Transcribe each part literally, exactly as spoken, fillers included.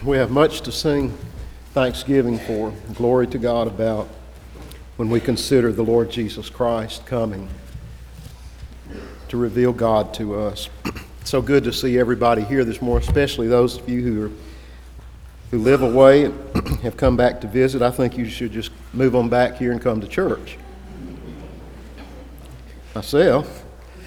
We have much to sing thanksgiving for, glory to God about, when we consider the Lord Jesus Christ coming to reveal God to us. It's so good to see everybody here this morning, especially those of you who are who live away and have come back to visit. I think you should just move on back here and come to church. Myself.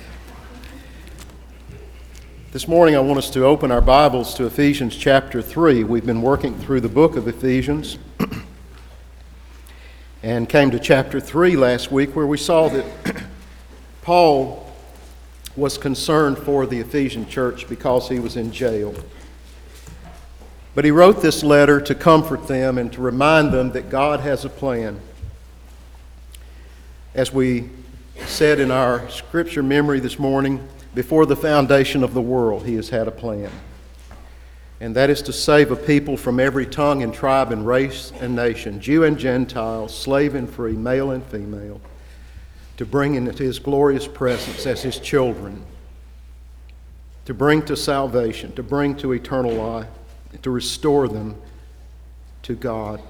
This morning I want us to open our Bibles to Ephesians chapter three. We've been working through the book of Ephesians and came to chapter three last week, where we saw that Paul was concerned for the Ephesian church because he was in jail. But he wrote this letter to comfort them and to remind them that God has a plan. As we said in our scripture memory this morning, before the foundation of the world, he has had a plan. And that is to save a people from every tongue and tribe and race and nation, Jew and Gentile, slave and free, male and female, to bring into his glorious presence as his children, to bring to salvation, to bring to eternal life, to restore them to God.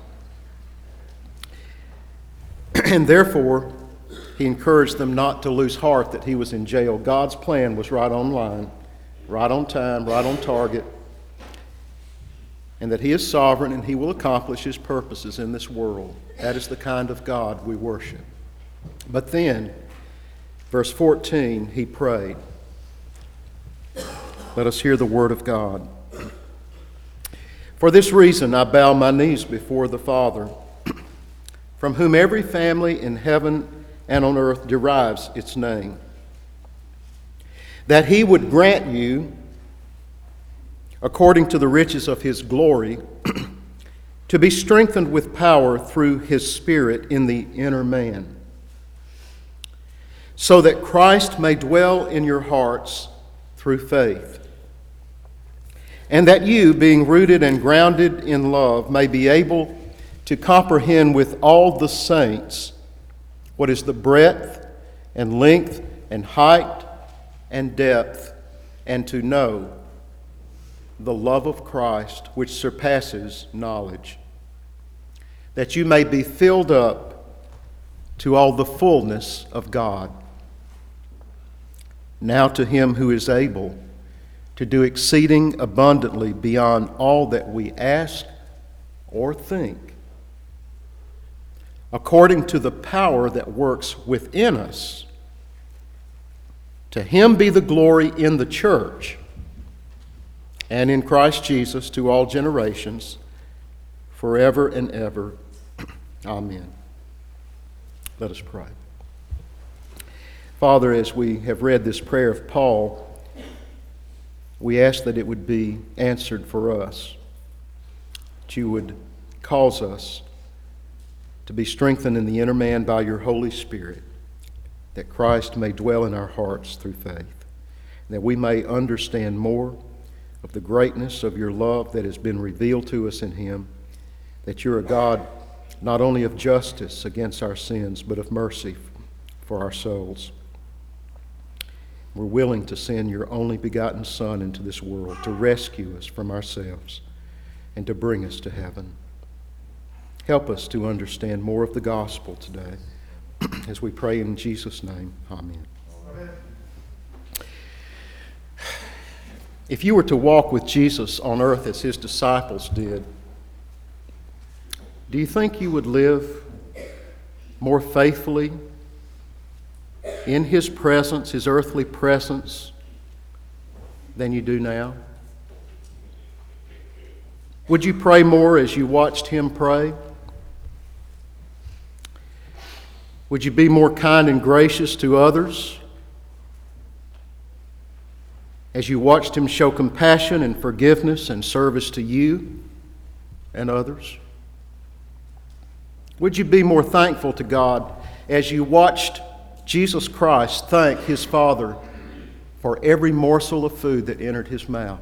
And therefore, he encouraged them not to lose heart that he was in jail. God's plan was right on line, right on time, right on target, and that he is sovereign and he will accomplish his purposes in this world. That is the kind of God we worship. But then, verse fourteen, he prayed. Let us hear the word of God. For this reason I bow my knees before the Father, from whom every family in heaven and on earth derives its name, that he would grant you, according to the riches of his glory, to be strengthened with power through his Spirit in the inner man, so that Christ may dwell in your hearts through faith, and that you, being rooted and grounded in love, may be able to comprehend with all the saints what is the breadth and length and height and depth, and to know the love of Christ which surpasses knowledge, that you may be filled up to all the fullness of God. Now to him who is able to do exceeding abundantly beyond all that we ask or think, according to the power that works within us. To him be the glory in the church and in Christ Jesus to all generations, forever and ever. Amen. Let us pray. Father, as we have read this prayer of Paul, we ask that it would be answered for us, that you would cause us to be strengthened in the inner man by your Holy Spirit, that Christ may dwell in our hearts through faith, that we may understand more of the greatness of your love that has been revealed to us in him, that you're a God not only of justice against our sins, but of mercy for our souls. We're willing to send your only begotten Son into this world to rescue us from ourselves and to bring us to heaven. Help us to understand more of the gospel today. As we pray in Jesus' name, amen. Amen. If you were to walk with Jesus on earth as his disciples did, do you think you would live more faithfully in his presence, his earthly presence, than you do now? Would you pray more as you watched him pray? Would you be more kind and gracious to others as you watched him show compassion and forgiveness and service to you and others? Would you be more thankful to God as you watched Jesus Christ thank his Father for every morsel of food that entered his mouth,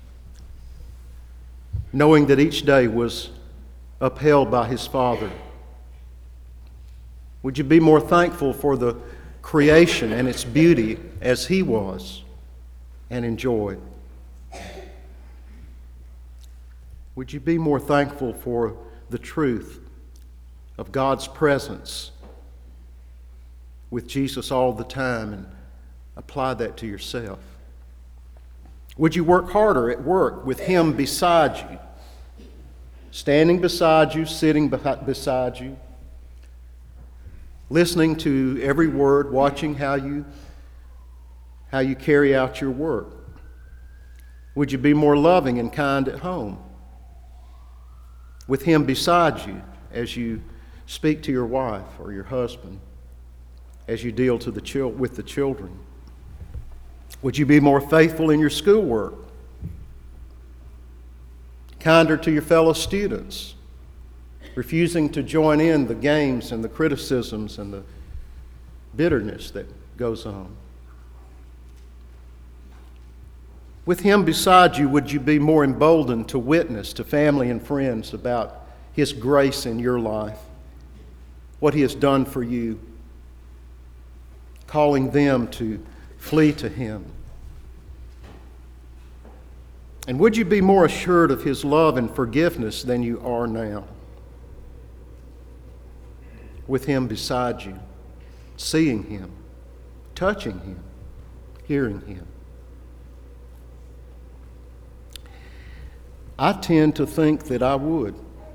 knowing that each day was upheld by his Father? Would you be more thankful for the creation and its beauty as he was and enjoyed? Would you be more thankful for the truth of God's presence with Jesus all the time and apply that to yourself? Would you work harder at work with Him beside you, standing beside you, sitting beside you, listening to every word, watching how you, how you carry out your work? Would you be more loving and kind at home, with Him beside you as you speak to your wife or your husband, as you deal to the chil- with the children? Would you be more faithful in your schoolwork, kinder to your fellow students, refusing to join in the games and the criticisms and the bitterness that goes on? With Him beside you, would you be more emboldened to witness to family and friends about His grace in your life, what He has done for you, calling them to flee to Him? And would you be more assured of His love and forgiveness than you are now? With Him beside you, seeing Him, touching Him, hearing Him. I tend to think that I would.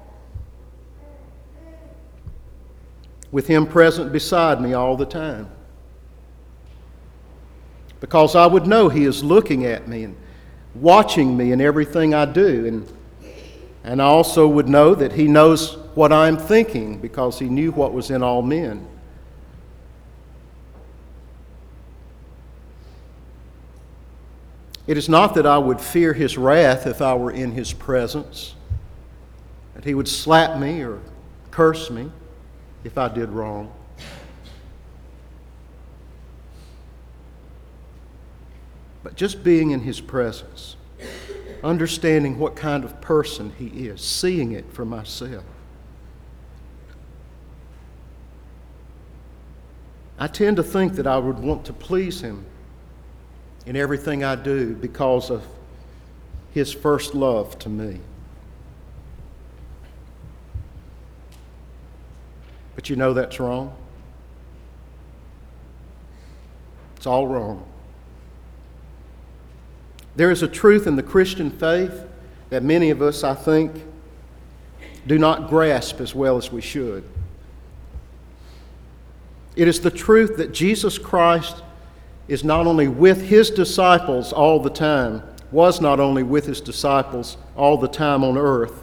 With Him present beside me all the time. Because I would know He is looking at me and watching me in everything I do. And, and I also would know that He knows what I'm thinking, because He knew what was in all men. It is not that I would fear His wrath if I were in His presence, that He would slap me or curse me if I did wrong. But just being in His presence, understanding what kind of person He is, seeing it for myself. I tend to think that I would want to please Him in everything I do because of His first love to me. But you know that's wrong. It's all wrong. There is a truth in the Christian faith that many of us, I think, do not grasp as well as we should. It is the truth that Jesus Christ is not only with His disciples all the time, was not only with His disciples all the time on earth,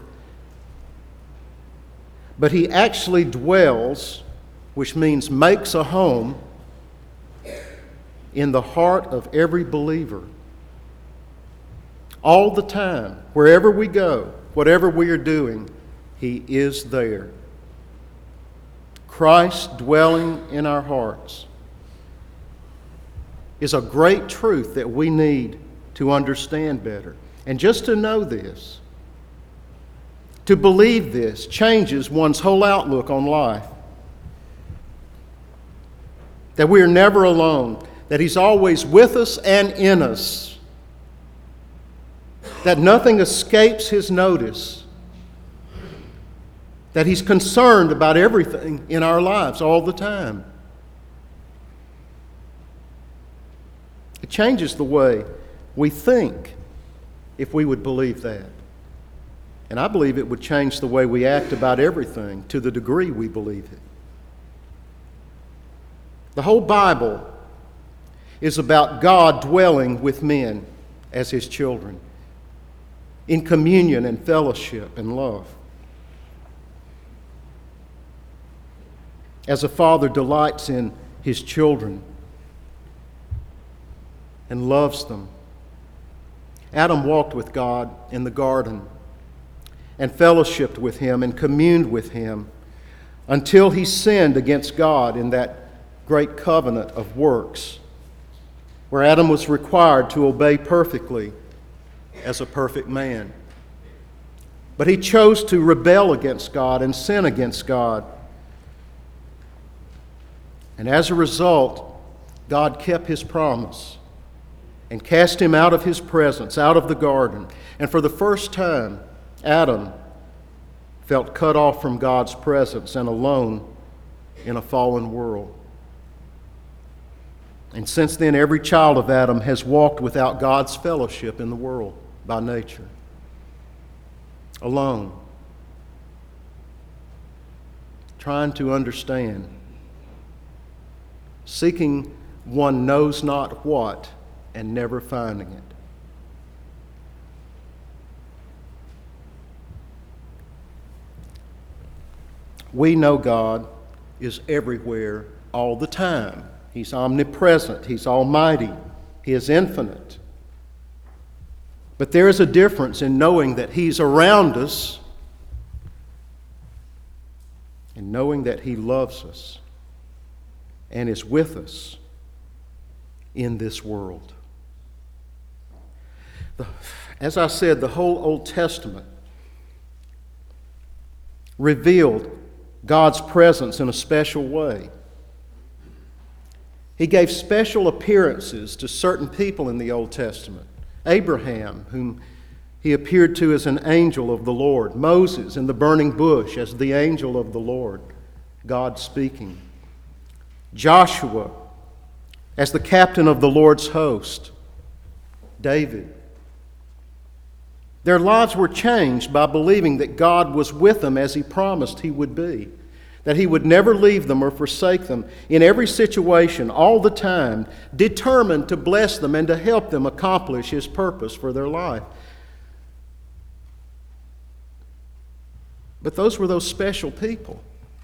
but He actually dwells, which means makes a home, in the heart of every believer. All the time, wherever we go, whatever we are doing, He is there. Christ dwelling in our hearts is a great truth that we need to understand better. And just to know this, to believe this, changes one's whole outlook on life. That we are never alone, that He's always with us and in us, that nothing escapes His notice, that He's concerned about everything in our lives all the time. It changes the way we think if we would believe that. And I believe it would change the way we act about everything to the degree we believe it. The whole Bible is about God dwelling with men as His children, in communion and fellowship and love. As a father delights in his children and loves them. Adam walked with God in the garden and fellowshiped with Him and communed with Him until he sinned against God in that great covenant of works, where Adam was required to obey perfectly as a perfect man. But he chose to rebel against God and sin against God. And as a result, God kept His promise and cast him out of His presence, out of the garden. And for the first time, Adam felt cut off from God's presence and alone in a fallen world. And since then, every child of Adam has walked without God's fellowship in the world by nature. Alone. Trying to understand. Seeking one knows not what and never finding it. We know God is everywhere all the time. He's omnipresent. He's almighty. He is infinite. But there is a difference in knowing that He's around us and knowing that He loves us and is with us in this world. The, as I said, the whole Old Testament revealed God's presence in a special way. He gave special appearances to certain people in the Old Testament. Abraham, whom He appeared to as an angel of the Lord. Moses in the burning bush as the angel of the Lord, God speaking. Joshua as the captain of the Lord's host. David. Their lives were changed by believing that God was with them as He promised He would be, that He would never leave them or forsake them in every situation, all the time, determined to bless them and to help them accomplish His purpose for their life. But those were those special people.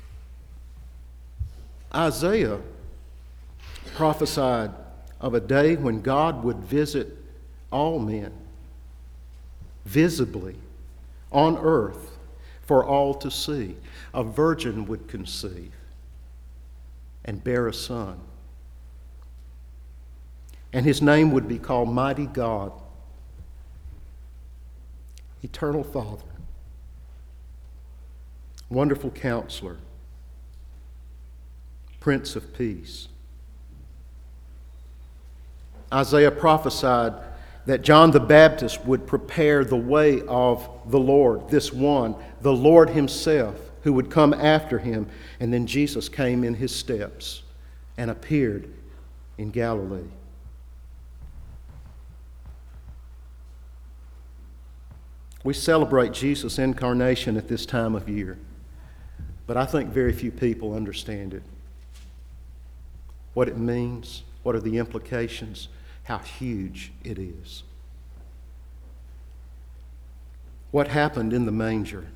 Isaiah prophesied of a day when God would visit all men, visibly, on earth, for all to see. A virgin would conceive and bear a son. And His name would be called Mighty God, Eternal Father, Wonderful Counselor, Prince of Peace. Isaiah prophesied that John the Baptist would prepare the way of the Lord, this one, the Lord Himself, who would come after Him. And then Jesus came in His steps and appeared in Galilee. We celebrate Jesus' incarnation at this time of year, but I think very few people understand it. What it means, what are the implications, how huge it is. What happened in the manger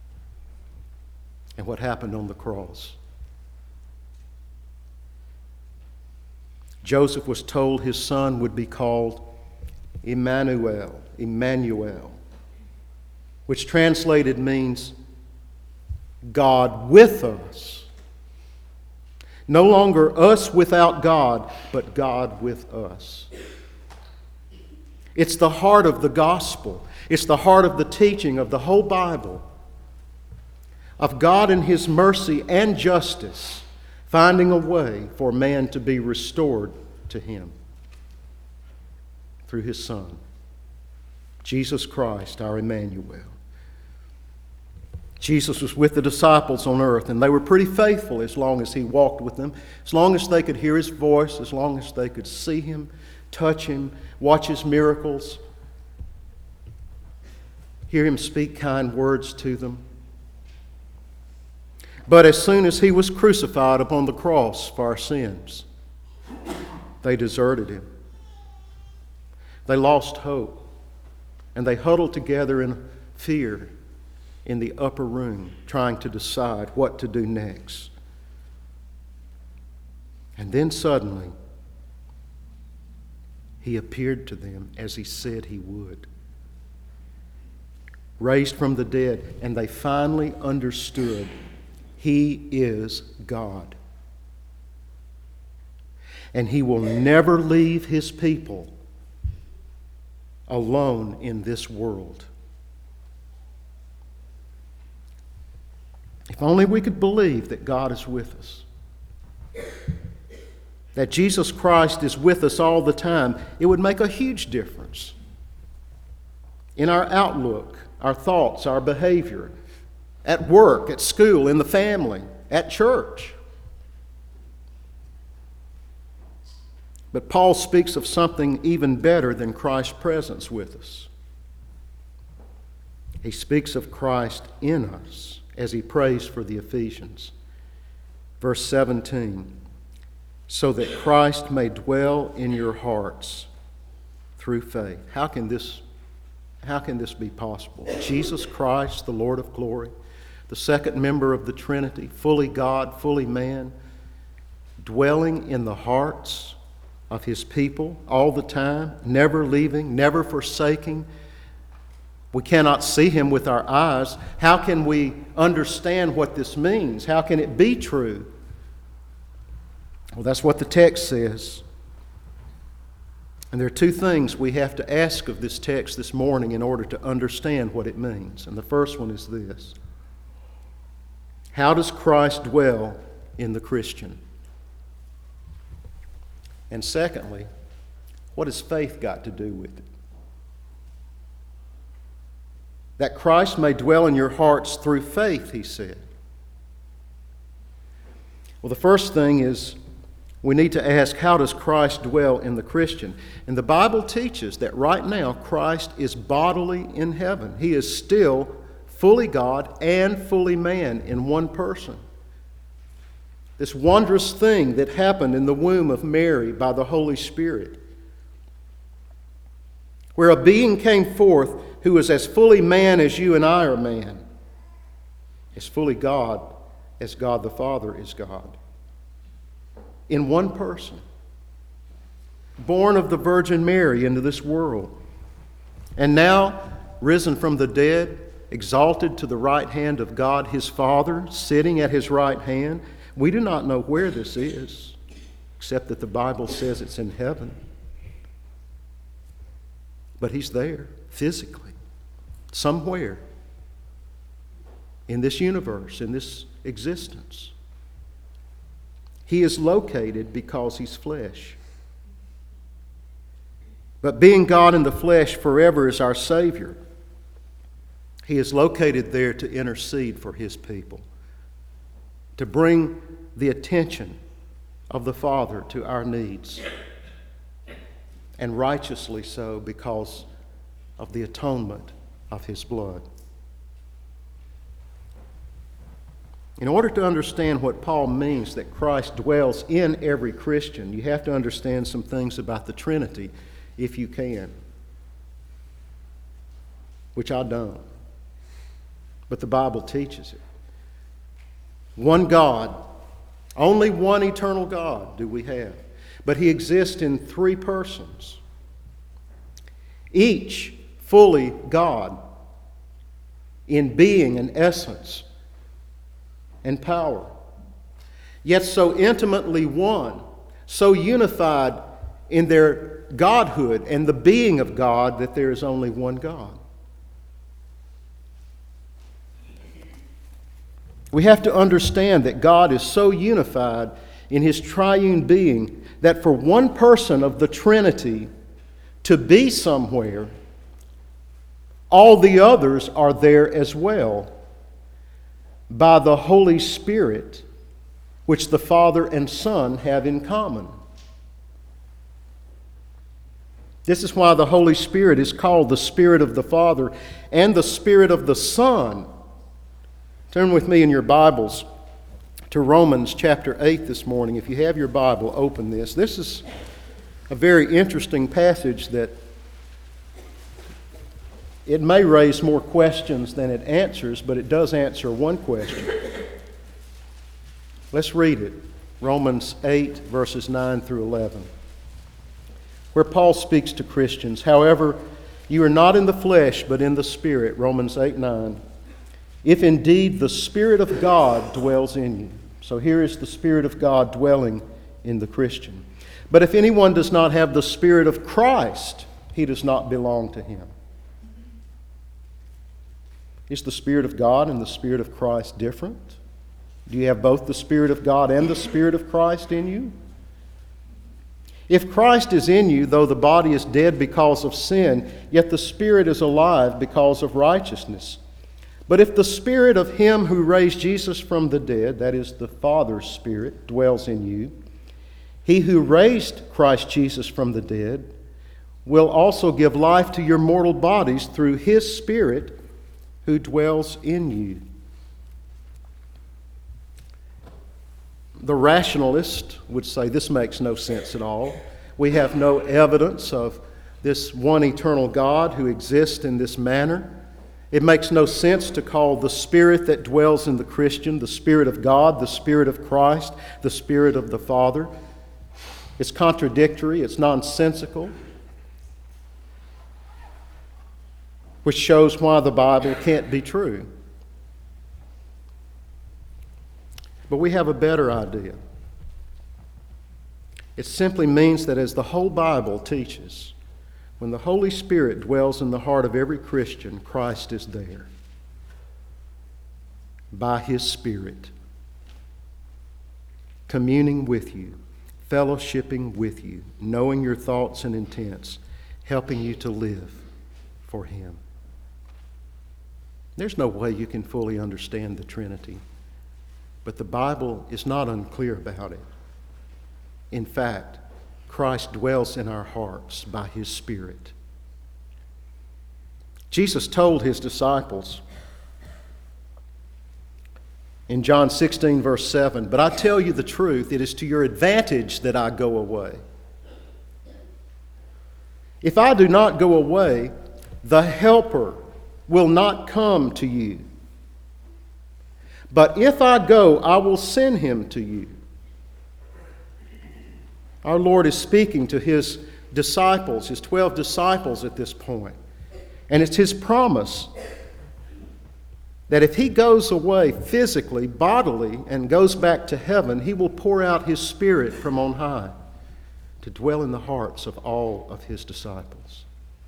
and what happened on the cross. Joseph was told his son would be called Emmanuel, Emmanuel, which translated means God with us. No longer us without God, but God with us. It's the heart of the gospel. It's the heart of the teaching of the whole Bible, of God in His mercy and justice, finding a way for man to be restored to Him through His Son, Jesus Christ, our Emmanuel. Jesus was with the disciples on earth, and they were pretty faithful as long as He walked with them, as long as they could hear His voice, as long as they could see Him, touch Him, watch His miracles, hear Him speak kind words to them. But as soon as He was crucified upon the cross for our sins, they deserted Him. They lost hope, and they huddled together in fear in the upper room, trying to decide what to do next. And then suddenly, He appeared to them as He said He would. Raised from the dead, and they finally understood He is God. And He will never leave His people alone in this world. If only we could believe that God is with us, that Jesus Christ is with us all the time, it would make a huge difference in our outlook our thoughts, our behavior, at work, at school, in the family, at church. But Paul speaks of something even better than Christ's presence with us. He speaks of Christ in us as he prays for the Ephesians. Verse seventeen, so that Christ may dwell in your hearts through faith. How can this, how can this be possible? Jesus Christ, the Lord of glory, the second member of the Trinity, fully God, fully man, dwelling in the hearts of his people all the time, never leaving, never forsaking. We cannot see him with our eyes. How can we understand what this means? How can it be true? Well, that's what the text says. And there are two things we have to ask of this text this morning in order to understand what it means. And the first one is this: how does Christ dwell in the Christian? And secondly, what has faith got to do with it? That Christ may dwell in your hearts through faith, he said. Well, the first thing is we need to ask, how does Christ dwell in the Christian? And the Bible teaches that right now Christ is bodily in heaven. He is still fully God and fully man in one person. This wondrous thing that happened in the womb of Mary by the Holy Spirit, where a being came forth who is as fully man as you and I are man, as fully God as God the Father is God. In one person, born of the Virgin Mary into this world, and now risen from the dead, exalted to the right hand of God his Father, sitting at his right hand. We do not know where this is, except that the Bible says it's in heaven. But he's there, physically, somewhere in this universe, in this existence. He is located because he's flesh. But being God in the flesh forever as our Savior, he is located there to intercede for his people, to bring the attention of the Father to our needs, and righteously so because of the atonement of his blood. In order to understand what Paul means that Christ dwells in every Christian, you have to understand some things about the Trinity, if you can, which I don't. But the Bible teaches it. One God, only one eternal God do we have, but he exists in three persons, each fully God in being and essence and power, yet so intimately one, so unified in their godhood and the being of God that there is only one God. We have to understand that God is so unified in his triune being that for one person of the Trinity to be somewhere, all the others are there as well by the Holy Spirit, which the Father and Son have in common. This is why the Holy Spirit is called the Spirit of the Father and the Spirit of the Son. Turn with me in your Bibles to Romans chapter eight this morning. If you have your Bible, open this. This is a very interesting passage that it may raise more questions than it answers, but it does answer one question. Let's read it. Romans eight, verses nine through eleven, where Paul speaks to Christians. However, you are not in the flesh, but in the Spirit. Romans eight, nine. If indeed the Spirit of God dwells in you. So here is the Spirit of God dwelling in the Christian. But if anyone does not have the Spirit of Christ, he does not belong to him. Is the Spirit of God and the Spirit of Christ different? Do you have both the Spirit of God and the Spirit of Christ in you? If Christ is in you, though the body is dead because of sin, yet the Spirit is alive because of righteousness. But if the Spirit of Him who raised Jesus from the dead, that is the Father's Spirit, dwells in you, He who raised Christ Jesus from the dead will also give life to your mortal bodies through His Spirit who dwells in you. The rationalist would say this makes no sense at all. We have no evidence of this one eternal God who exists in this manner. It makes no sense to call the Spirit that dwells in the Christian the Spirit of God, the Spirit of Christ, the Spirit of the Father. It's contradictory, it's nonsensical, which shows why the Bible can't be true. But we have a better idea. It simply means that as the whole Bible teaches, when the Holy Spirit dwells in the heart of every Christian, Christ is there by His Spirit, communing with you, fellowshipping with you, knowing your thoughts and intents, helping you to live for Him. There's no way you can fully understand the Trinity. But the Bible is not unclear about it. In fact, Christ dwells in our hearts by His Spirit. Jesus told His disciples in John sixteen, verse seven, "But I tell you the truth, it is to your advantage that I go away. If I do not go away, the Helper will not come to you. But if I go, I will send Him to you." Our Lord is speaking to His disciples, His twelve disciples at this point. And it's His promise that if He goes away physically, bodily, and goes back to heaven, He will pour out His Spirit from on high to dwell in the hearts of all of His disciples.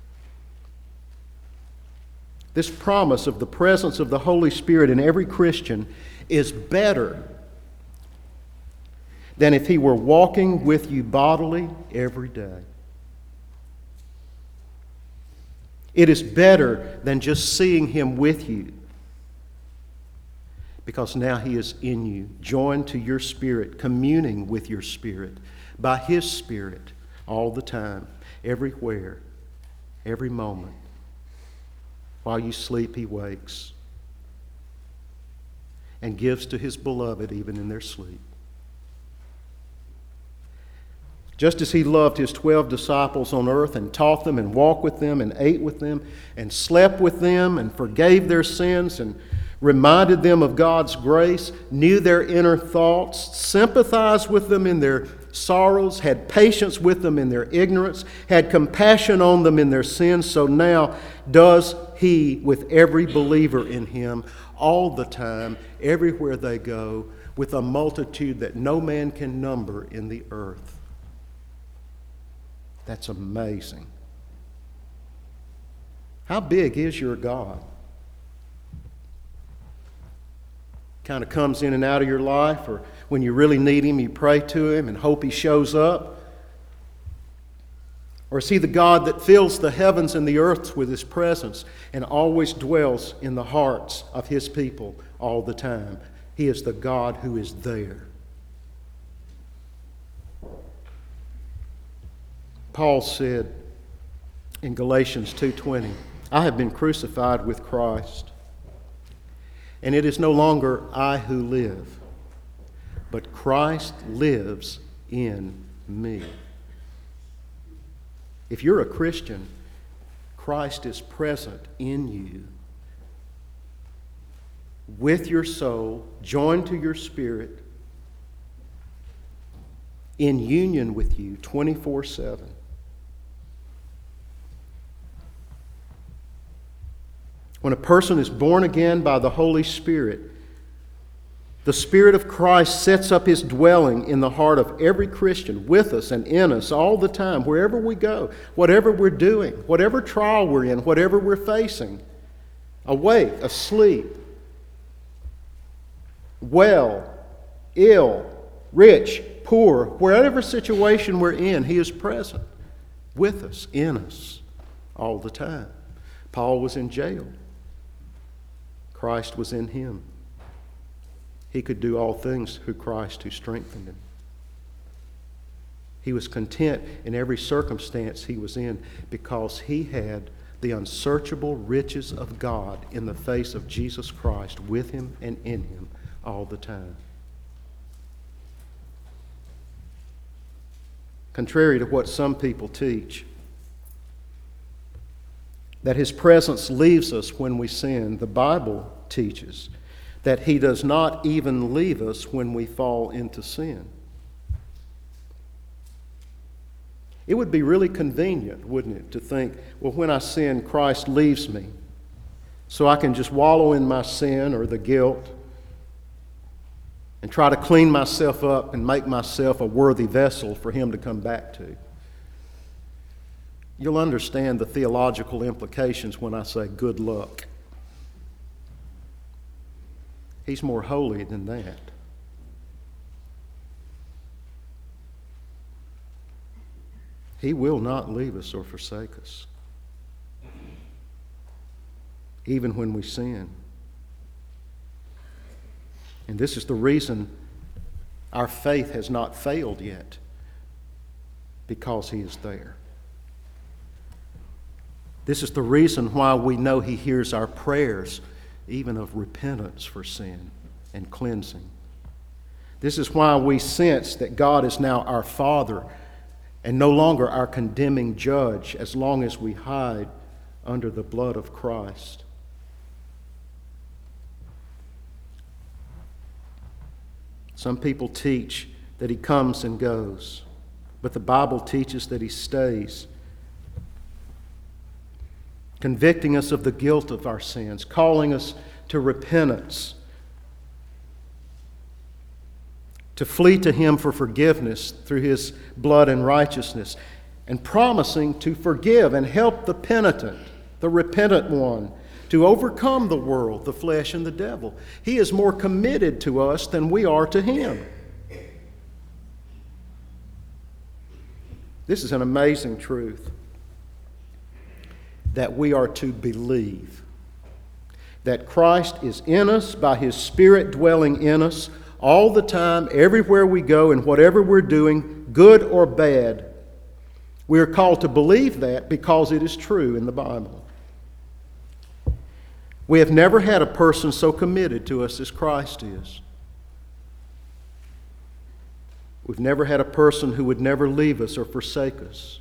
This promise of the presence of the Holy Spirit in every Christian is better than if He were walking with you bodily every day. It is better than just seeing Him with you, because now He is in you, joined to your spirit, communing with your spirit by His Spirit all the time, everywhere, every moment. While you sleep, He wakes and gives to His beloved even in their sleep. Just as He loved His twelve disciples on earth and taught them and walked with them and ate with them and slept with them and forgave their sins and reminded them of God's grace, knew their inner thoughts, sympathized with them in their sorrows, had patience with them in their ignorance, had compassion on them in their sins, so now does He with every believer in Him all the time, everywhere they go, with a multitude that no man can number in the earth. That's amazing. How big is your God? Kind of comes in and out of your life, or when you really need Him, you pray to Him and hope He shows up? Or is He the God that fills the heavens and the earth with His presence and always dwells in the hearts of His people all the time? He is the God who is there. Paul said in Galatians two twenty, "I have been crucified with Christ, and it is no longer I who live, but Christ lives in me." If you're a Christian, Christ is present in you, with your soul, joined to your spirit, in union with you twenty-four seven. When a person is born again by the Holy Spirit, the Spirit of Christ sets up His dwelling in the heart of every Christian, with us and in us all the time, wherever we go, whatever we're doing, whatever trial we're in, whatever we're facing, awake, asleep, well, ill, rich, poor, wherever situation we're in, He is present with us, in us, all the time. Paul was in jail. Christ was in him. He could do all things through Christ who strengthened him. He was content in every circumstance he was in because he had the unsearchable riches of God in the face of Jesus Christ with him and in him all the time. Contrary to what some people teach, that His presence leaves us when we sin, the Bible teaches that He does not even leave us when we fall into sin. It would be really convenient, wouldn't it, to think, well, when I sin, Christ leaves me, so I can just wallow in my sin or the guilt and try to clean myself up and make myself a worthy vessel for Him to come back to. You'll understand the theological implications when I say good luck. He's more holy than that. He will not leave us or forsake us, even when we sin. And this is the reason our faith has not failed yet, because He is there. This is the reason why we know He hears our prayers, even of repentance for sin and cleansing. This is why we sense that God is now our Father and no longer our condemning judge, as long as we hide under the blood of Christ. Some people teach that He comes and goes, but the Bible teaches that He stays, convicting us of the guilt of our sins, calling us to repentance, to flee to Him for forgiveness through His blood and righteousness, and promising to forgive and help the penitent, the repentant one, to overcome the world, the flesh, and the devil. He is more committed to us than we are to Him. This is an amazing truth that we are to believe. That Christ is in us by His Spirit dwelling in us all the time, everywhere we go, and whatever we're doing, good or bad. We are called to believe that because it is true in the Bible. We have never had a person so committed to us as Christ is. We've never had a person who would never leave us or forsake us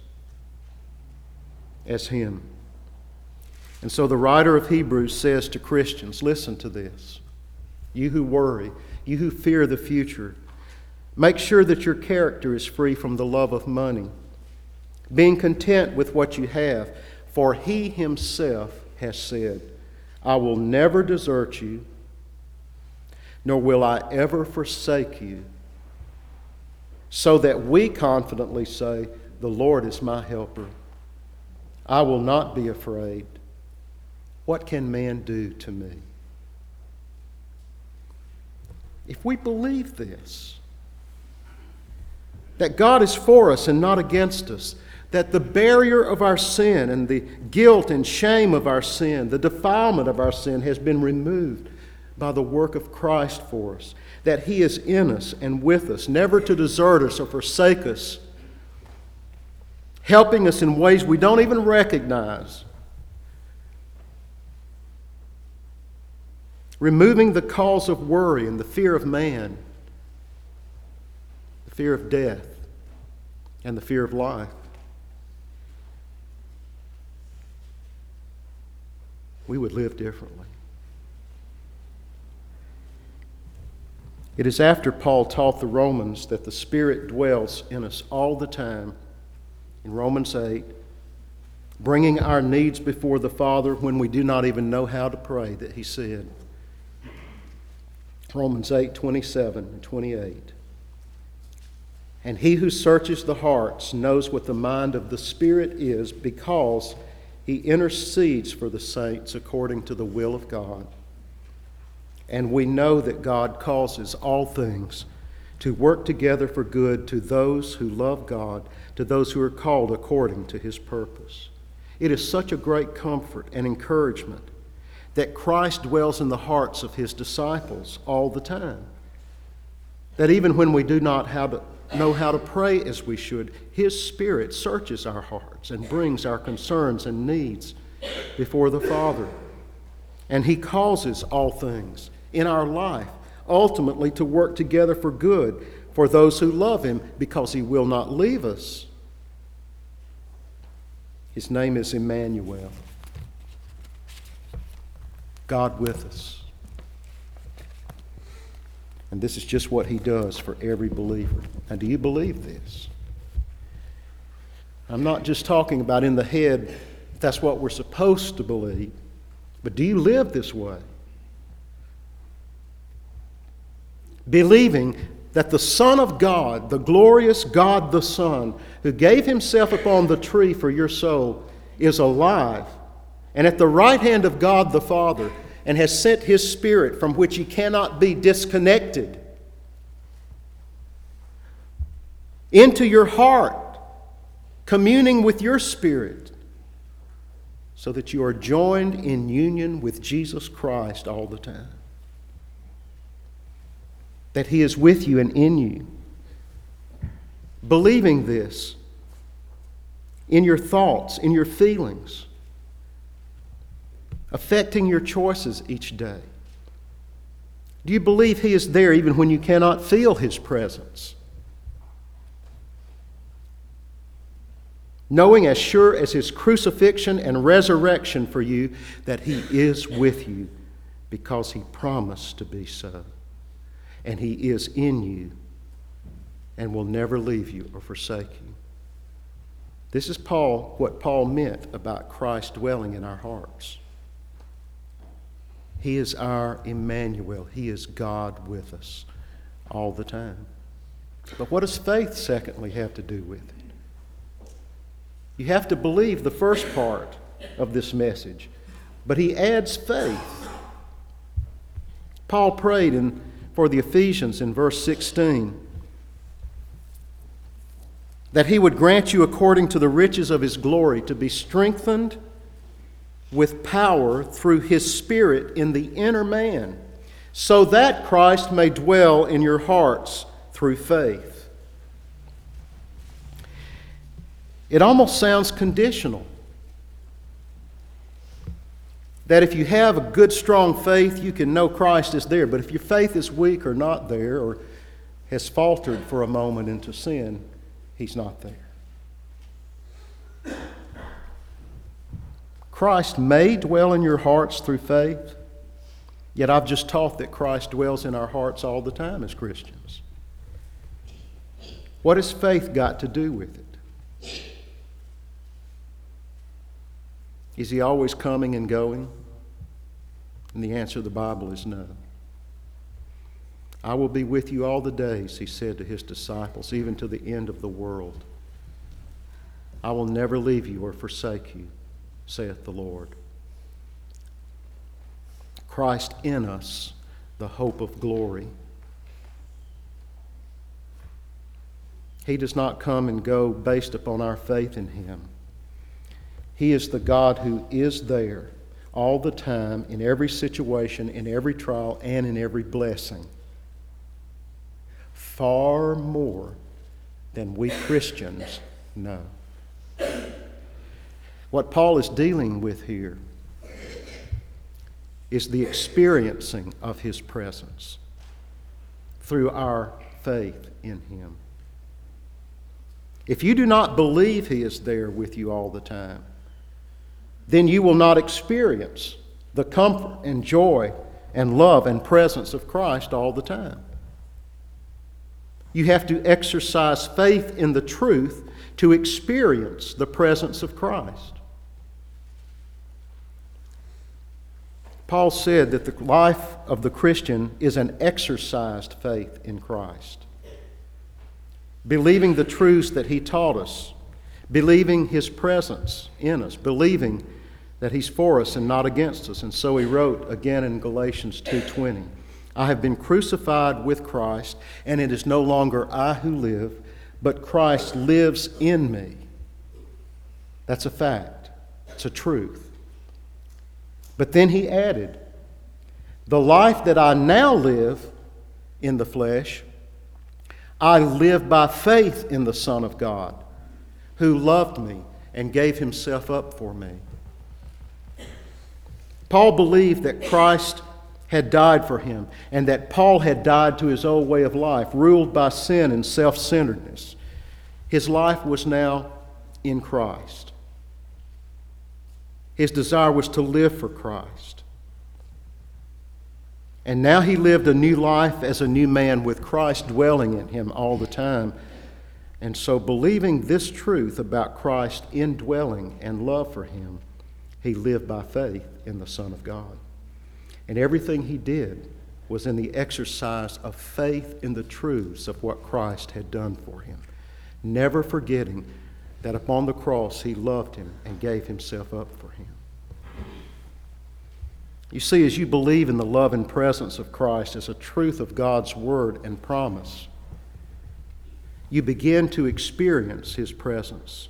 as Him. And so the writer of Hebrews says to Christians, listen to this. You who worry, you who fear the future, make sure that your character is free from the love of money, being content with what you have, for He Himself has said, I will never desert you, nor will I ever forsake you, so that we confidently say, the Lord is my helper. I will not be afraid. What can man do to me? If we believe this, that God is for us and not against us, that the barrier of our sin and the guilt and shame of our sin, the defilement of our sin has been removed by the work of Christ for us, that He is in us and with us, never to desert us or forsake us, helping us in ways we don't even recognize, removing the cause of worry and the fear of man, the fear of death, and the fear of life. We would live differently. It is after Paul taught the Romans that the Spirit dwells in us all the time, in Romans eight, bringing our needs before the Father when we do not even know how to pray, that he said, Romans eight, twenty-seven and twenty-eight. And He who searches the hearts knows what the mind of the Spirit is, because He intercedes for the saints according to the will of God. And we know that God causes all things to work together for good to those who love God, to those who are called according to his purpose. It is such a great comfort and encouragement that Christ dwells in the hearts of his disciples all the time. That even when we do not how to, know how to pray as we should, his Spirit searches our hearts and brings our concerns and needs before the Father. And he causes all things in our life ultimately to work together for good for those who love him, because he will not leave us. His name is Emmanuel, God with us. And this is just what he does for every believer. Now, do you believe this? I'm not just talking about in the head, that's what we're supposed to believe, but do you live this way? Believing that the Son of God, the glorious God the Son, who gave himself upon the tree for your soul, is alive and at the right hand of God the Father, and has sent his Spirit from which he cannot be disconnected into your heart, communing with your spirit, so that you are joined in union with Jesus Christ all the time. That he is with you and in you. Believing this in your thoughts, in your feelings, affecting your choices each day. Do you believe he is there even when you cannot feel his presence? Knowing as sure as his crucifixion and resurrection for you that he is with you, because he promised to be so. And he is in you and will never leave you or forsake you. This is Paul, what Paul meant about Christ dwelling in our hearts. He is our Emmanuel. He is God with us all the time. But what does faith, secondly, have to do with it? You have to believe the first part of this message, but he adds faith. Paul prayed in, for the Ephesians in verse sixteen that he would grant you according to the riches of his glory to be strengthened with power through his Spirit in the inner man, so that Christ may dwell in your hearts through faith. It almost sounds conditional. That if you have a good, strong faith, you can know Christ is there. But if your faith is weak or not there, or has faltered for a moment into sin, he's not there. Christ may dwell in your hearts through faith, yet I've just taught that Christ dwells in our hearts all the time as Christians. What has faith got to do with it? Is he always coming and going? And the answer of the Bible is no. I will be with you all the days, he said to his disciples, even to the end of the world. I will never leave you or forsake you, saith the Lord. Christ in us, the hope of glory. He does not come and go based upon our faith in him. He is the God who is there all the time, in every situation, in every trial, and in every blessing. Far more than we Christians know. What Paul is dealing with here is the experiencing of his presence through our faith in him. If you do not believe he is there with you all the time, then you will not experience the comfort and joy and love and presence of Christ all the time. You have to exercise faith in the truth to experience the presence of Christ. Paul said that the life of the Christian is an exercised faith in Christ. Believing the truths that he taught us, believing his presence in us, believing that he's for us and not against us. And so he wrote again in Galatians two twenty, I have been crucified with Christ, and it is no longer I who live, but Christ lives in me. That's a fact. It's a truth. But then he added, the life that I now live in the flesh, I live by faith in the Son of God, who loved me and gave himself up for me. Paul believed that Christ had died for him, and that Paul had died to his old way of life, ruled by sin and self-centeredness. His life was now in Christ. His desire was to live for Christ. And now he lived a new life as a new man with Christ dwelling in him all the time. And so, believing this truth about Christ indwelling and love for him, he lived by faith in the Son of God. And everything he did was in the exercise of faith in the truths of what Christ had done for him, never forgetting that upon the cross he loved him and gave himself up for him. You see, as you believe in the love and presence of Christ as a truth of God's word and promise, you begin to experience his presence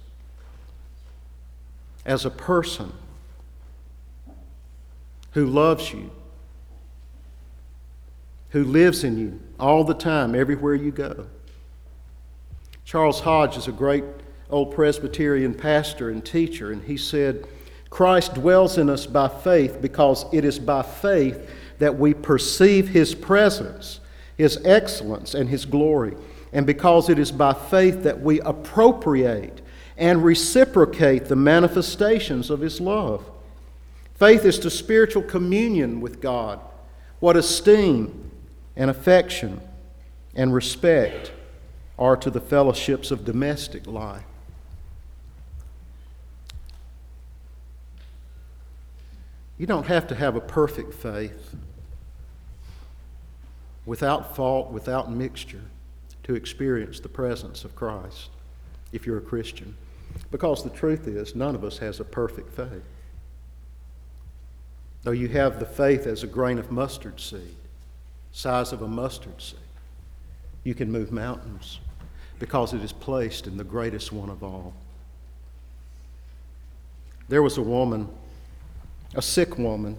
as a person who loves you, who lives in you all the time, everywhere you go. Charles Hodge is a great old Presbyterian pastor and teacher, and he said, Christ dwells in us by faith because it is by faith that we perceive his presence, his excellence, and his glory, and because it is by faith that we appropriate and reciprocate the manifestations of his love. Faith is to spiritual communion with God what esteem and affection and respect are to the fellowships of domestic life. You don't have to have a perfect faith, without fault, without mixture, to experience the presence of Christ if you're a Christian. Because the truth is, none of us has a perfect faith. Though you have the faith as a grain of mustard seed, size of a mustard seed, you can move mountains because it is placed in the greatest one of all. There was a woman, a sick woman,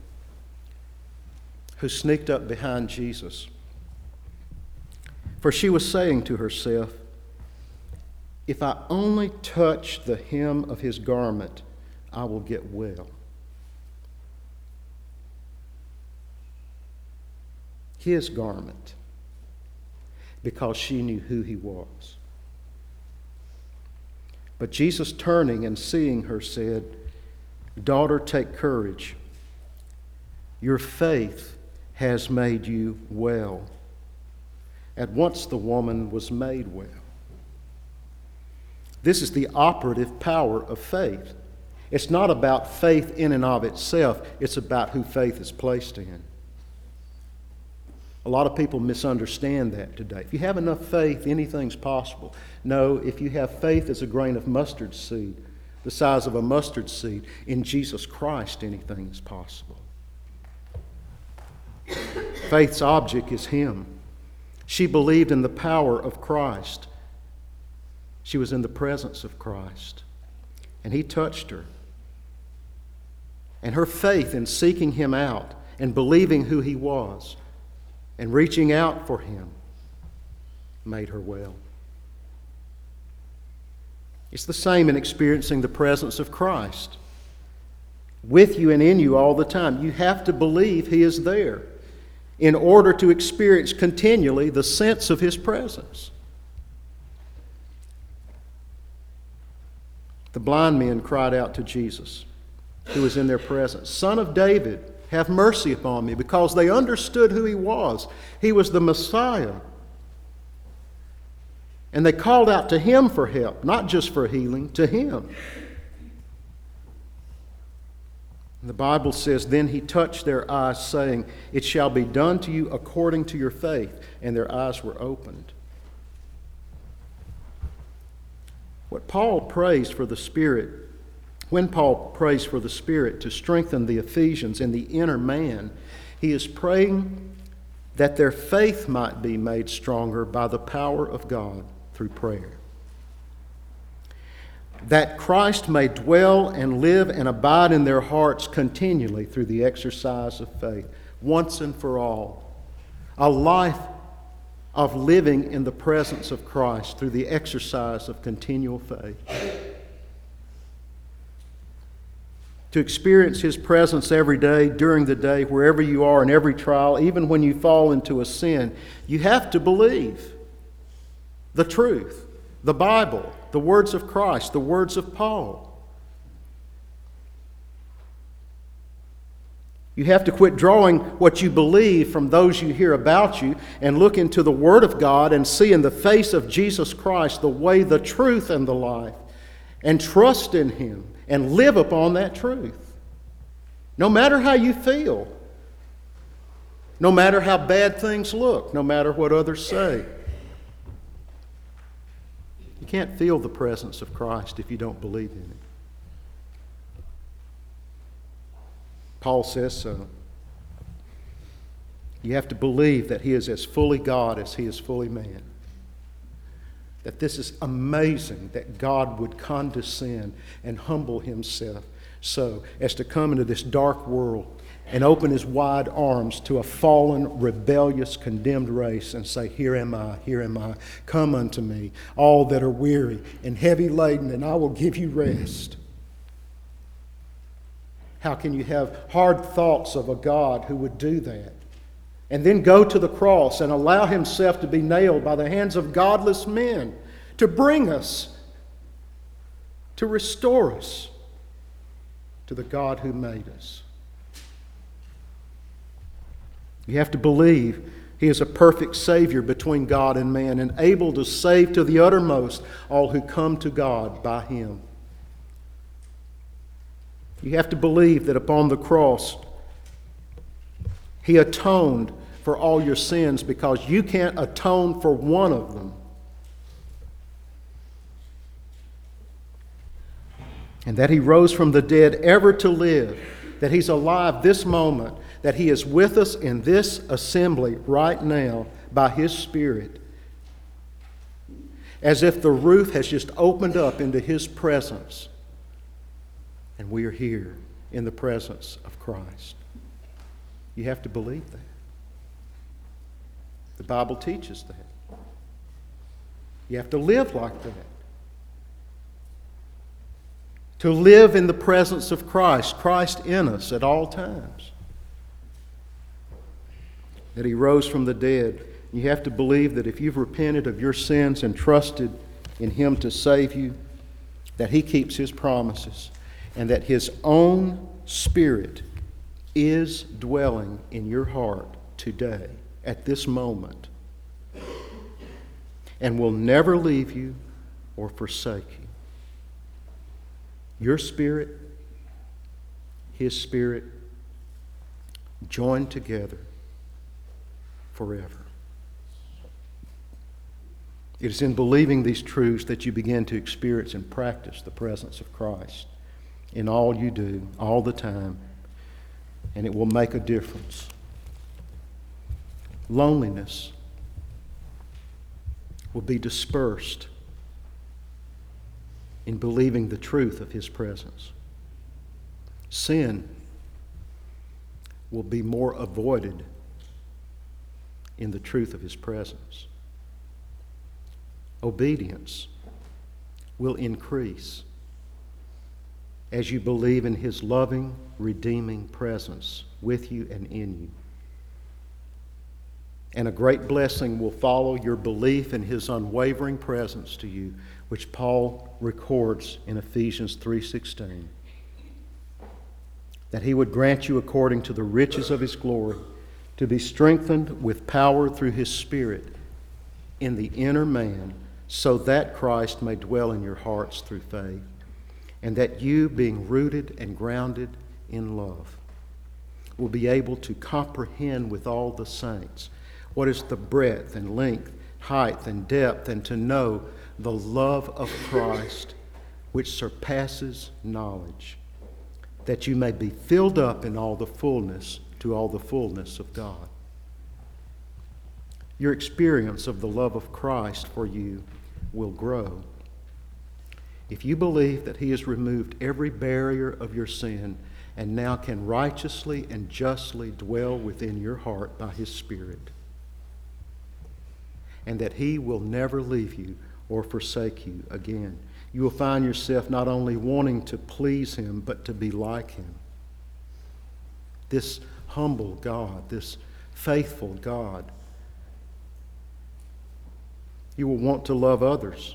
who sneaked up behind Jesus. For she was saying to herself, if I only touch the hem of his garment, I will get well. His garment, because she knew who he was. But Jesus, turning and seeing her, said, daughter, take courage. Your faith has made you well. At once the woman was made well. This is the operative power of faith. It's not about faith in and of itself. It's about who faith is placed in. A lot of people misunderstand that today. If you have enough faith, anything's possible. No, if you have faith as a grain of mustard seed, the size of a mustard seed, in Jesus Christ, anything is possible. Faith's object is him. She believed in the power of Christ. She was in the presence of Christ. And he touched her. And her faith in seeking him out and believing who he was and reaching out for him made her well. It's the same in experiencing the presence of Christ with you and in you all the time. You have to believe he is there in order to experience continually the sense of his presence. The blind men cried out to Jesus, who was in their presence, Son of David, have mercy upon me, because they understood who he was. He was the Messiah. And they called out to him for help, not just for healing, to him. And the Bible says, then he touched their eyes, saying, it shall be done to you according to your faith. And their eyes were opened. What Paul prays for the Spirit, when Paul prays for the Spirit to strengthen the Ephesians in the inner man, he is praying that their faith might be made stronger by the power of God through prayer. That Christ may dwell and live and abide in their hearts continually through the exercise of faith, once and for all. A life of living in the presence of Christ through the exercise of continual faith. To experience His presence every day, during the day, wherever you are, in every trial, even when you fall into a sin, you have to believe the truth, the Bible, the words of Christ, the words of Paul. You have to quit drawing what you believe from those you hear about you and look into the Word of God and see in the face of Jesus Christ the way, the truth, and the life, and trust in Him and live upon that truth. No matter how you feel, no matter how bad things look, no matter what others say. You can't feel the presence of Christ if you don't believe in it. Paul says so. You have to believe that He is as fully God as He is fully man. That this is amazing that God would condescend and humble Himself so as to come into this dark world and open His wide arms to a fallen, rebellious, condemned race and say, "Here am I, here am I. Come unto me, all that are weary and heavy laden, and I will give you rest." How can you have hard thoughts of a God who would do that and then go to the cross and allow Himself to be nailed by the hands of godless men to bring us, to restore us to the God who made us? You have to believe He is a perfect Savior between God and man and able to save to the uttermost all who come to God by Him. You have to believe that upon the cross, He atoned for all your sins because you can't atone for one of them. And that He rose from the dead ever to live, that He's alive this moment, that He is with us in this assembly right now by His Spirit, as if the roof has just opened up into His presence. And we are here in the presence of Christ. You have to believe that. The Bible teaches that. You have to live like that. To live in the presence of Christ, Christ in us at all times. That He rose from the dead. You have to believe that if you've repented of your sins and trusted in Him to save you, that He keeps His promises. And that His own Spirit is dwelling in your heart today, at this moment, and will never leave you or forsake you. Your spirit, His Spirit, joined together forever. It is in believing these truths that you begin to experience and practice the presence of Christ in all you do, all the time, and it will make a difference. Loneliness will be dispersed in believing the truth of His presence. Sin will be more avoided in the truth of His presence. Obedience will increase as you believe in His loving, redeeming presence with you and in you. And a great blessing will follow your belief in His unwavering presence to you, which Paul records in Ephesians three sixteen. That He would grant you according to the riches of His glory to be strengthened with power through His Spirit in the inner man, so that Christ may dwell in your hearts through faith. And that you, being rooted and grounded in love, will be able to comprehend with all the saints what is the breadth and length, height and depth, and to know the love of Christ, which surpasses knowledge, that you may be filled up in all the fullness, to all the fullness of God. Your experience of the love of Christ for you will grow. If you believe that He has removed every barrier of your sin and now can righteously and justly dwell within your heart by His Spirit, and that He will never leave you or forsake you again, you will find yourself not only wanting to please Him, but to be like Him. This humble God, this faithful God. You will want to love others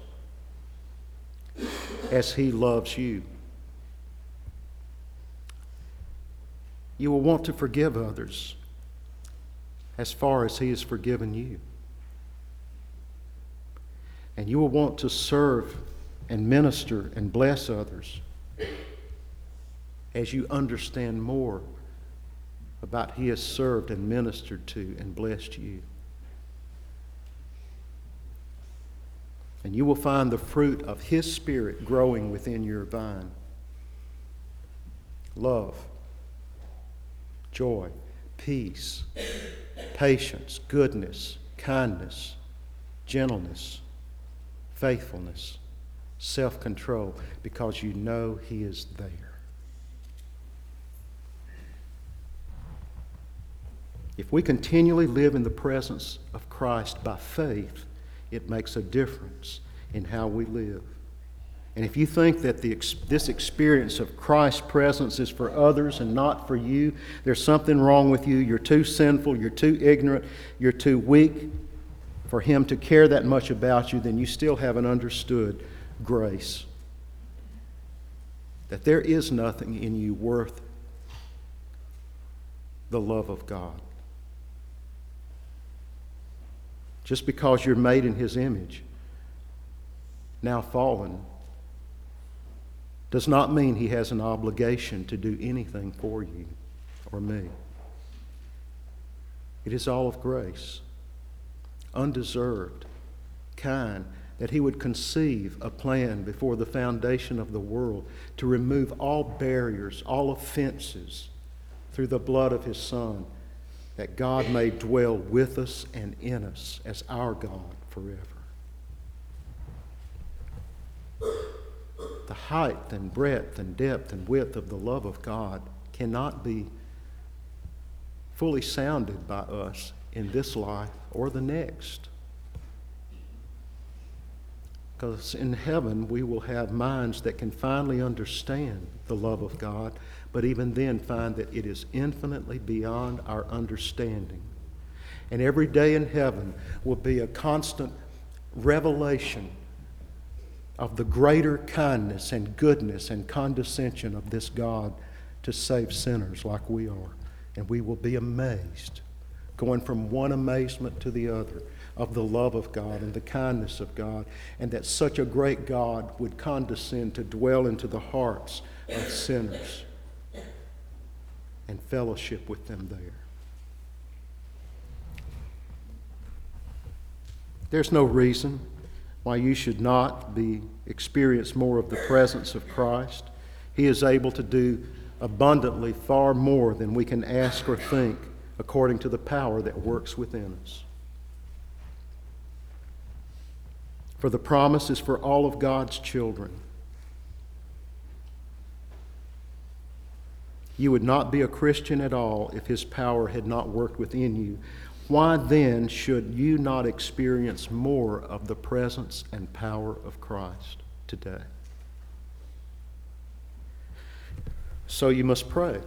as He loves you. You will want to forgive others as far as He has forgiven you. And you will want to serve and minister and bless others as you understand more about He has served and ministered to and blessed you. And you will find the fruit of His Spirit growing within your vine. Love, joy, peace, patience, goodness, kindness, gentleness, faithfulness, self-control, because you know He is there. If we continually live in the presence of Christ by faith, it makes a difference in how we live. And if you think that the, this experience of Christ's presence is for others and not for you, there's something wrong with you. You're too sinful, you're too ignorant, you're too weak for Him to care that much about you, then you still haven't understood grace. That there is nothing in you worth the love of God. Just because you're made in His image, now fallen, does not mean He has an obligation to do anything for you or me. It is all of grace, undeserved, kind, that He would conceive a plan before the foundation of the world to remove all barriers, all offenses through the blood of His Son, that God may dwell with us and in us as our God forever. The height and breadth and depth and width of the love of God cannot be fully sounded by us in this life or the next. Because in heaven we will have minds that can finally understand the love of God, but even then find that it is infinitely beyond our understanding. And every day in heaven will be a constant revelation of the greater kindness and goodness and condescension of this God to save sinners like we are. And we will be amazed, going from one amazement to the other, of the love of God and the kindness of God, and that such a great God would condescend to dwell into the hearts of sinners and fellowship with them there. There's no reason why you should not be experience more of the presence of Christ. He is able to do abundantly far more than we can ask or think, according to the power that works within us. For the promise is for all of God's children. You would not be a Christian at all if His power had not worked within you. Why then should you not experience more of the presence and power of Christ today? So you must pray.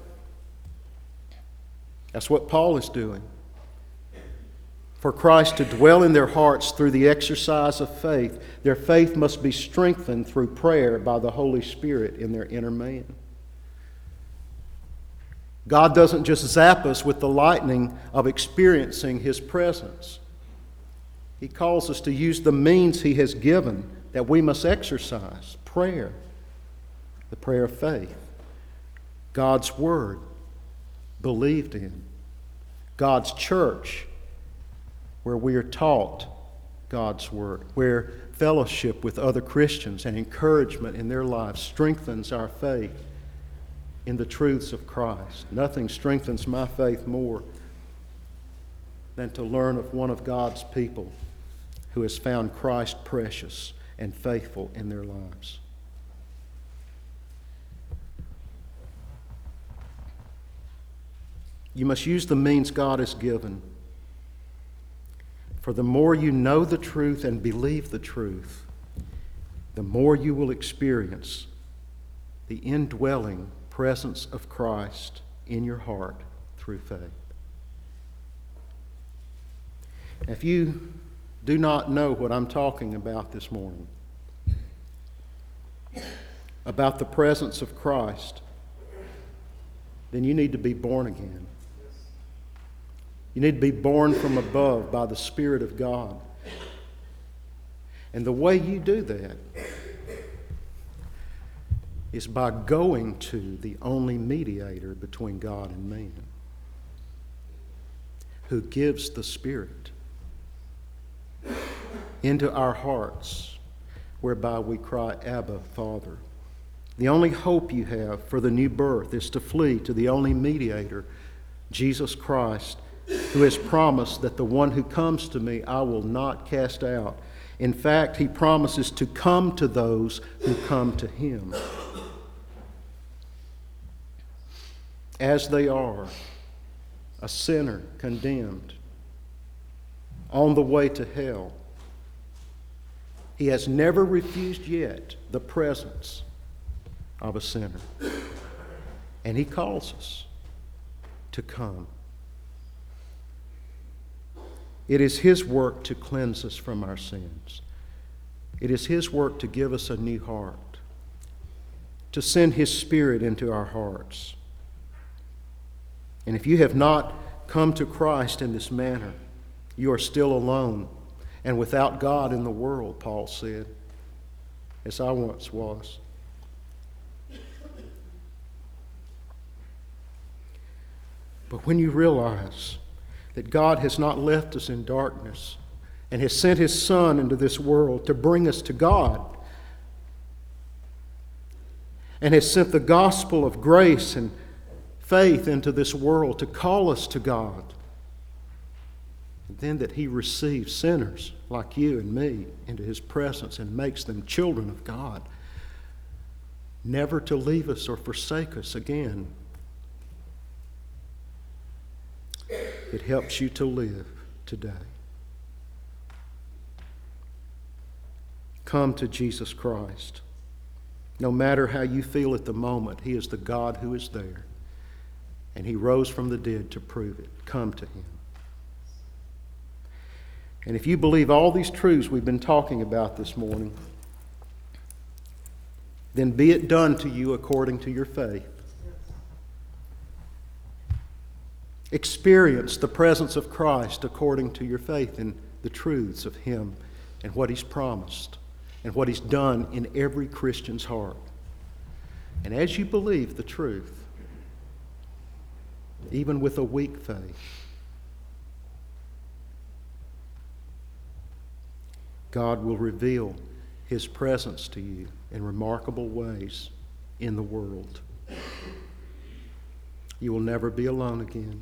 That's what Paul is doing. For Christ to dwell in their hearts through the exercise of faith, their faith must be strengthened through prayer by the Holy Spirit in their inner man. God doesn't just zap us with the lightning of experiencing His presence. He calls us to use the means He has given that we must exercise. Prayer, the prayer of faith. God's Word, believed in. God's church, where we are taught God's Word, where fellowship with other Christians and encouragement in their lives strengthens our faith in the truths of Christ. Nothing strengthens my faith more than to learn of one of God's people who has found Christ precious and faithful in their lives. You must use the means God has given. For the more you know the truth and believe the truth, the more you will experience the indwelling presence of Christ in your heart through faith. If you do not know what I'm talking about this morning, about the presence of Christ, then you need to be born again. You need to be born from above by the Spirit of God. And the way you do that is by going to the only mediator between God and man, who gives the Spirit into our hearts, whereby we cry, Abba, Father. The only hope you have for the new birth is to flee to the only mediator, Jesus Christ, who has promised that the one who comes to me I will not cast out. In fact, he promises to come to those who come to him, as they are, a sinner condemned, on the way to hell. He has never refused yet the presence of a sinner. And he calls us to come. It is his work to cleanse us from our sins. It is his work to give us a new heart, to send his Spirit into our hearts. And if you have not come to Christ in this manner, you are still alone and without God in the world, Paul said, as I once was. But when you realize that God has not left us in darkness and has sent his Son into this world to bring us to God, and has sent the gospel of grace and faith into this world to call us to God, and then that he receives sinners like you and me into his presence and makes them children of God, never to leave us or forsake us again. It helps you to live today. Come to Jesus Christ. No matter how you feel at the moment, he is the God who is there. And he rose from the dead to prove it. Come to him. And if you believe all these truths we've been talking about this morning, then be it done to you according to your faith. Experience the presence of Christ according to your faith in the truths of him and what he's promised and what he's done in every Christian's heart. And as you believe the truth, even with a weak faith, God will reveal his presence to you in remarkable ways in the world. You will never be alone again.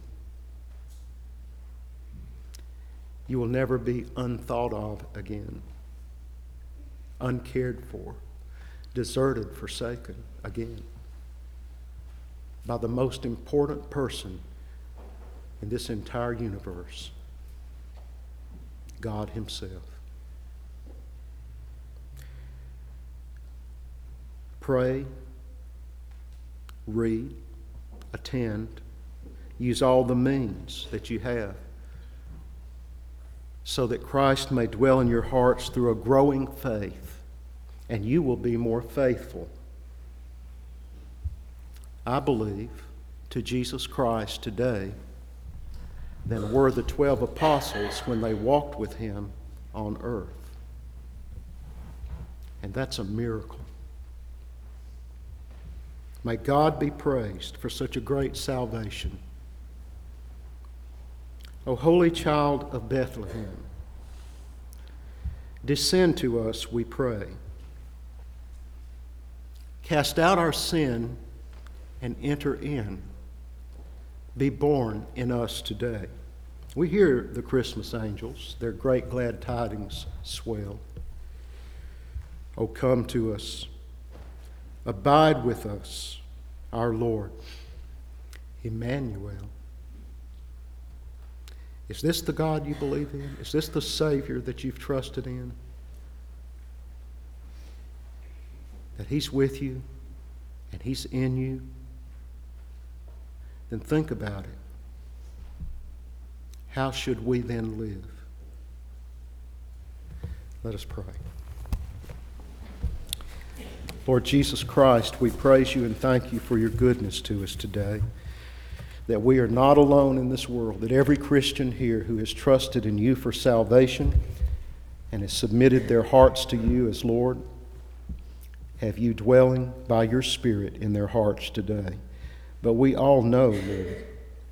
You will never be unthought of again, uncared for, deserted, forsaken again by the most important person in this entire universe, God himself. Pray, read, attend, use all the means that you have so that Christ may dwell in your hearts through a growing faith, and you will be more faithful, I believe, to Jesus Christ today than were the twelve apostles when they walked with him on earth. And that's a miracle. May God be praised for such a great salvation. O Holy Child of Bethlehem, descend to us, we pray. Cast out our sin and enter in. Be born in us today. We hear the Christmas angels, their great glad tidings swell. Oh, come to us, abide with us, our Lord, Emmanuel. Is this the God you believe in? Is this the Savior that you've trusted in? That He's with you and He's in you? Then think about it. How should we then live? Let us pray. Lord Jesus Christ, we praise you and thank you for your goodness to us today. That we are not alone in this world, that every Christian here who has trusted in you for salvation and has submitted their hearts to you as Lord, have you dwelling by your Spirit in their hearts today. But we all know, Lord,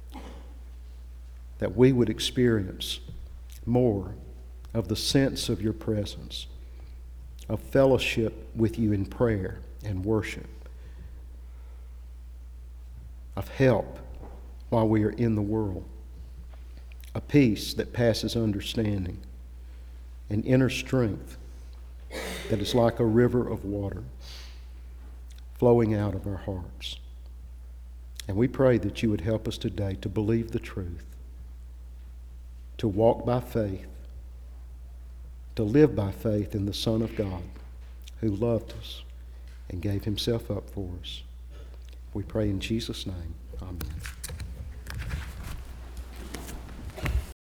that we would experience more of the sense of your presence, of fellowship with you in prayer and worship, of help while we are in the world, a peace that passes understanding, an inner strength that is like a river of water flowing out of our hearts. And we pray that you would help us today to believe the truth, to walk by faith, to live by faith in the Son of God who loved us and gave himself up for us. We pray in Jesus' name. Amen.